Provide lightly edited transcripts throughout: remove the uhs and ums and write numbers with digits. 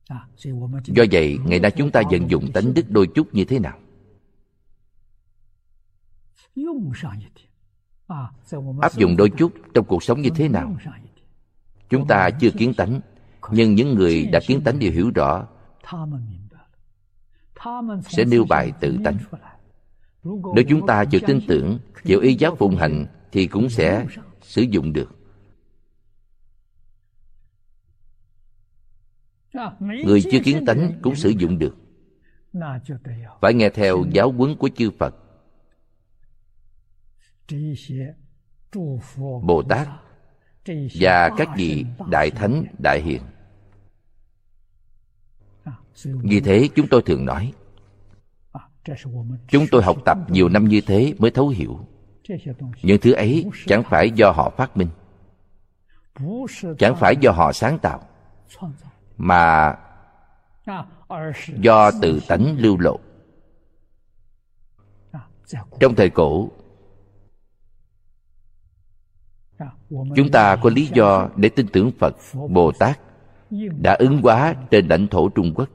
Do vậy, ngày nay chúng ta vận dụng tánh đức đôi chút như thế nào? Áp dụng đôi chút trong cuộc sống như thế nào? Chúng ta chưa kiến tánh, nhưng những người đã kiến tánh đều hiểu rõ, sẽ nêu bài tự tánh. Nếu chúng ta chịu tin tưởng, chịu y giáo phụng hành, thì cũng sẽ sử dụng được. Người chưa kiến tánh cũng sử dụng được. Phải nghe theo giáo huấn của chư Phật, Bồ Tát và các vị Đại Thánh, Đại Hiền. Vì thế chúng tôi thường nói, chúng tôi học tập nhiều năm như thế mới thấu hiểu. Những thứ ấy chẳng phải do họ phát minh, chẳng phải do họ sáng tạo, mà do tự tánh lưu lộ. Trong thời cổ, chúng ta có lý do để tin tưởng Phật, Bồ Tát đã ứng hóa trên lãnh thổ Trung Quốc.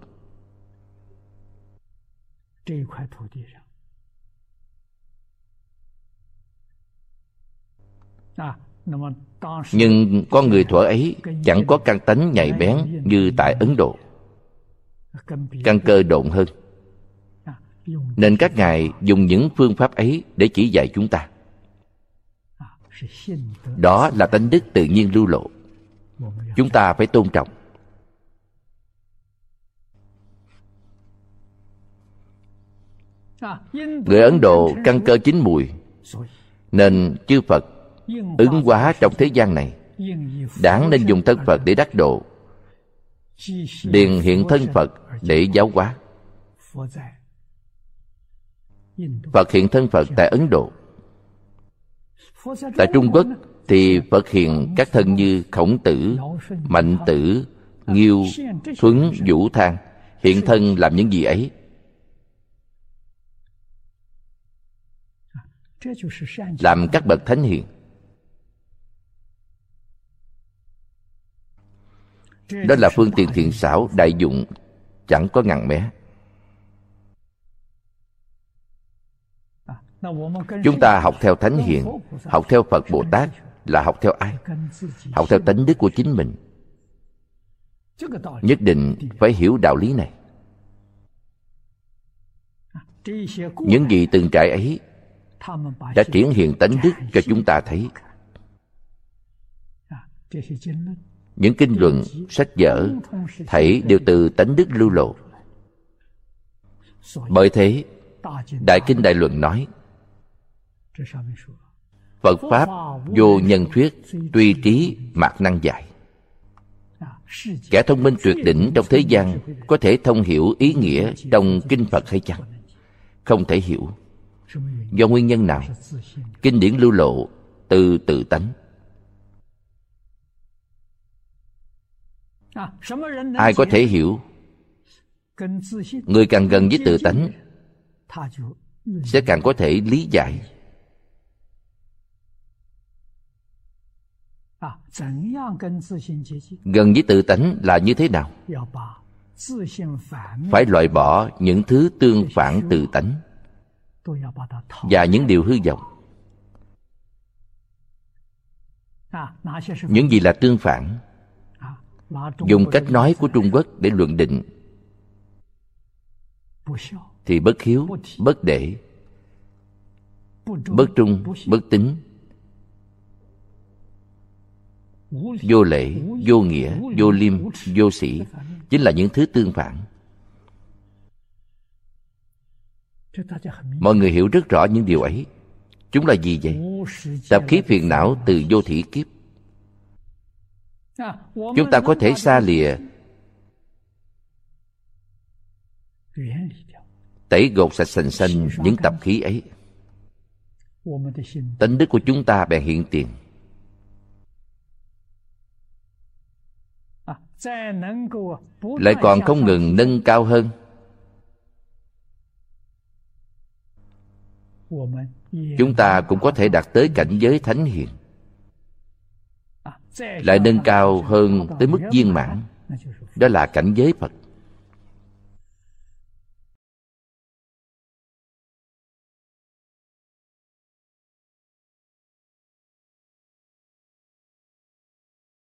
Nhưng con người thuở ấy chẳng có căn tánh nhạy bén như tại Ấn Độ, căn cơ độn hơn, nên các ngài dùng những phương pháp ấy để chỉ dạy chúng ta. Đó là tánh đức tự nhiên lưu lộ, chúng ta phải tôn trọng. Người Ấn Độ căn cơ chín mùi, nên chư Phật ứng hóa trong thế gian này, đáng nên dùng thân Phật để đắc độ, liền hiện thân Phật để giáo hóa. Phật hiện thân Phật tại Ấn Độ. Tại Trung Quốc thì Phật hiện các thân như Khổng Tử, Mạnh Tử, Nghiêu, Thuấn, Vũ Thang. Hiện thân làm những gì ấy? Làm các bậc thánh hiền. Đó là phương tiện thiện xảo đại dụng, chẳng có ngăn mé. Chúng ta học theo thánh hiền, học theo Phật Bồ Tát là học theo ai? Học theo tánh đức của chính mình. Nhất định phải hiểu đạo lý này. Những gì từng trải ấy đã triển hiện tánh đức cho chúng ta thấy. Những kinh luận, sách vở thảy đều từ tánh đức lưu lộ. Bởi thế Đại Kinh Đại Luận nói, Phật Pháp vô nhân thuyết, tuy trí mạt năng giải. Kẻ thông minh tuyệt đỉnh trong thế gian có thể thông hiểu ý nghĩa trong kinh Phật hay chăng? Không thể hiểu. Do nguyên nhân nào? Kinh điển lưu lộ từ tự tánh. Ai có thể hiểu? Người càng gần với tự tánh sẽ càng có thể lý giải. Gần với tự tánh là như thế nào? Phải loại bỏ những thứ tương phản tự tánh và những điều hư vọng. Những gì là tương phản? Dùng cách nói của Trung Quốc để luận định thì bất hiếu, bất để, bất trung, bất tín, vô lễ, vô nghĩa, vô liêm, vô sĩ, chính là những thứ tương phản. Mọi người hiểu rất rõ những điều ấy. Chúng là gì vậy? Tập khí phiền não từ vô thỉ kiếp. Chúng ta có thể xa lìa, tẩy gột sạch sành xanh những tập khí ấy. Tánh đức của chúng ta bèn hiện tiền. Lại còn không ngừng nâng cao hơn. Chúng ta cũng có thể đạt tới cảnh giới thánh hiền, lại nâng cao hơn tới mức viên mãn. Đó là cảnh giới Phật.